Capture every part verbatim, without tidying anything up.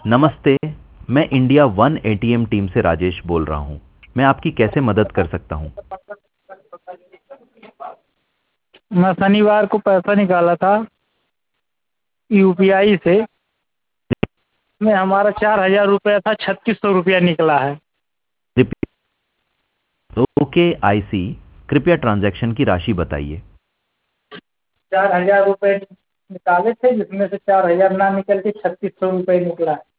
नमस्ते। मैं India one ATM team से राजेश बोल रहा हूँ। मैं आपकी कैसे मदद कर सकता हूँ? मैं शनिवार को पैसा निकाला था यूपीआई से। में हमारा चार हजार रुपया था, छत्तीस सौ रुपया निकला है। Okay I see. कृपया ट्रांजैक्शन की राशि बताइए। चार हजार रुपये निकाले थे, जिसमें से चार हजार ना निकल के छत्तीस सौ रुपये निकला है।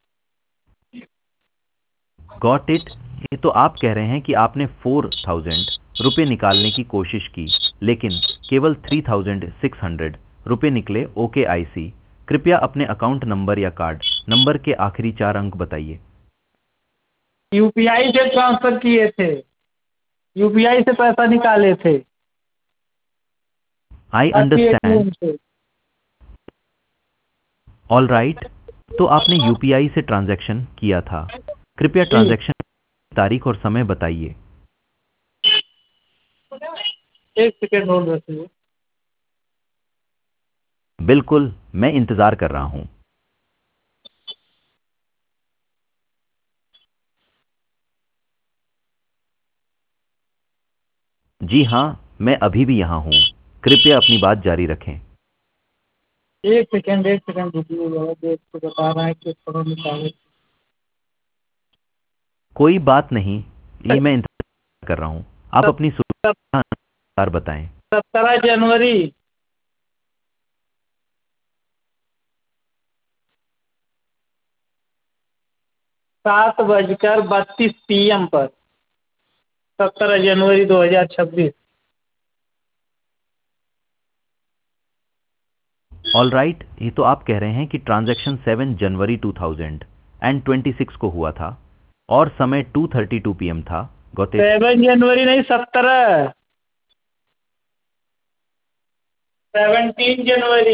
Got it. ये तो आप कह रहे हैं कि आपने फोर थाउजेंड रुपये निकालने की कोशिश की, लेकिन केवल थ्री थाउजेंड सिक्स हंड्रेड रुपये निकले। Okay I see. कृपया अपने अकाउंट नंबर या कार्ड नंबर के आखिरी चार अंक बताइए। यूपीआई से ट्रांसफर किए थे, यूपीआई से पैसा निकाले थे आई आपके अंडरस्टैंड। एटीएम से। All right. तो आपने यूपीआई से ट्रांजैक्शन किया था। कृपया जी, ट्रांजैक्शन तारीख और समय बताइए। एक सेकेंड होल्ड रखिए। बिल्कुल, मैं इंतजार कर रहा हूँ। जी हाँ, मैं अभी भी यहाँ हूँ। कृपया अपनी बात जारी रखें। एक सेकेंड एक सेकेंड रुकिएगा, देख के बता रहा है कि थोड़ा निकाले। कोई बात नहीं, ये मैं इंतजार कर रहा हूँ। आप अपनी सुविधा अनुसार बताएं। सत्रह जनवरी सात बजकर बत्तीस पी एम पर, सत्रह जनवरी दो हजार छब्बीस। All right. ये तो आप कह रहे हैं कि transaction seven January two thousand and twenty six को हुआ था और समय two thirty two P M था। Got it. सेवन जनवरी नहीं, सत्रह, सेवनटीन जनवरी।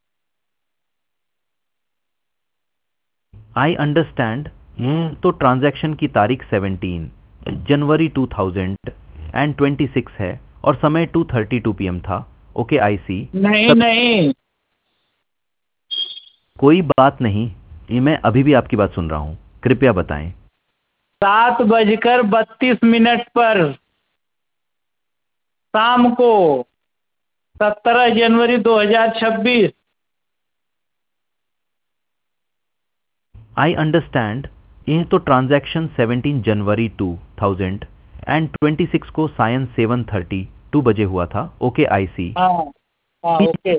I understand. तो ट्रांजैक्शन की तारीख seventeen January two thousand and twenty six है और समय two thirty two P M था। Okay I see. नहीं नहीं, कोई बात नहीं, ये मैं अभी भी आपकी बात सुन रहा हूँ। कृपया बताएं। सात बजकर बत्तीस मिनट पर शाम को, सत्रह जनवरी दो हजार छब्बीस। I understand. ये तो transaction seventeen January two thousand and twenty six को सायं सेवन थर्टी टू बजे हुआ था। Okay I see. हाँ हाँ, ओके।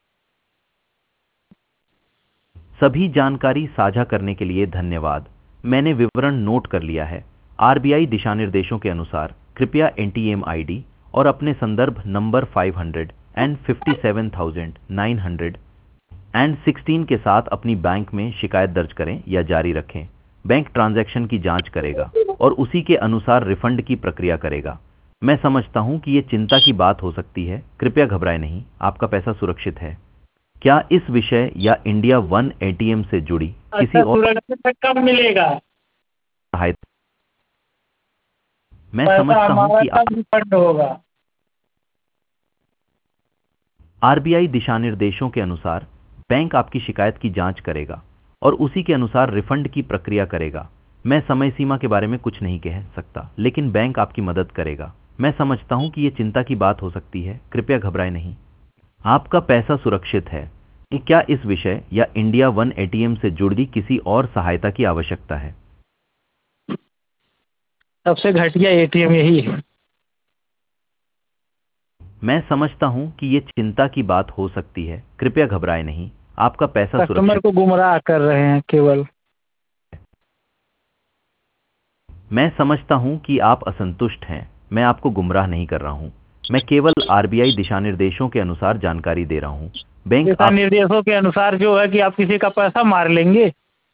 सभी जानकारी साझा करने के लिए धन्यवाद। मैंने विवरण नोट कर लिया है। आरबीआई दिशानिर्देशों के अनुसार कृपया एनटीएम आईडी और अपने संदर्भ number five hundred and fifty seven thousand nine hundred and sixteen के साथ अपनी बैंक में शिकायत दर्ज करें या जारी रखें। बैंक ट्रांजैक्शन की जांच करेगा और उसी के अनुसार रिफंड की प्रक्रिया करेगा। मैं समझता हूं कि ये चिंता की बात हो सकती है। कृपया घबराएं नहीं, आपका पैसा सुरक्षित है। क्या इस विषय या इंडिया वन एटीएम से जुड़ी किसी अच्छा, और सुरक्षित कब मिलेगा सहायता? मैं पैसा? समझता हूं हमारा कि कब रिफंड होगा? आरबीआई दिशानिर्देशों के अनुसार बैंक आपकी शिकायत की जांच करेगा और उसी के अनुसार रिफंड की प्रक्रिया करेगा। मैं समय सीमा के बारे में कुछ नहीं कह सकता, लेकिन बैंक आपकी मदद करेगा। मैं समझता हूं कि ये चिंता की बात हो सकती है। कृपया घबराएं नहीं, आपका पैसा सुरक्षित है। क्या इस विषय या इंडिया वन एटीएम से जुड़ी किसी और सहायता की आवश्यकता है? सबसे घटिया एटीएम यही है। मैं समझता हूं कि ये चिंता की बात हो सकती है। कृपया घबराएं नहीं, आपका पैसा कस्टमर सुरक्षित। को गुमराह कर रहे हैं केवल। मैं समझता हूं कि आप असंतुष्ट हैं। मैं आपको गुमराह नहीं कर रहा हूं। मैं केवल आरबीआई दिशानिर्देशों के अनुसार जानकारी दे रहा हूं। बैंक दिशा आप निर्देशों के अनुसार जो है कि आप किसी का पैसा मार लेंगे।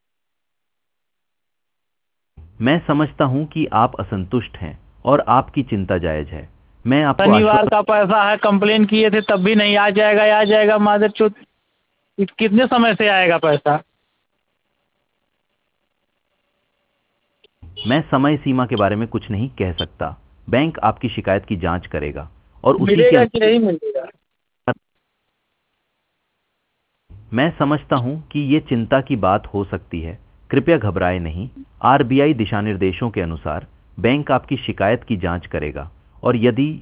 मैं समझता हूं कि आप असंतुष्ट हैं और आपकी चिंता जायज है। मैं आपको शनिवार आश्वस्त का पैसा है, कंप्लेन किए थे तब भी नहीं। आ जाएगा आ जाएगा, मादर चौथ। कितने समय से आएगा पैसा? मैं समय सीमा के बारे में कुछ नहीं कह सकता। बैंक आपकी शिकायत की जांच करेगा और उसी के मिलेगा कि अनुसार। नहीं मिलेगा? मैं समझता हूं कि ये चिंता की बात हो सकती है। कृपया घबराएं नहीं। आरबीआई दिशानिर्देशों के अनुसार बैंक आपकी शिकायत की जांच करेगा और यदि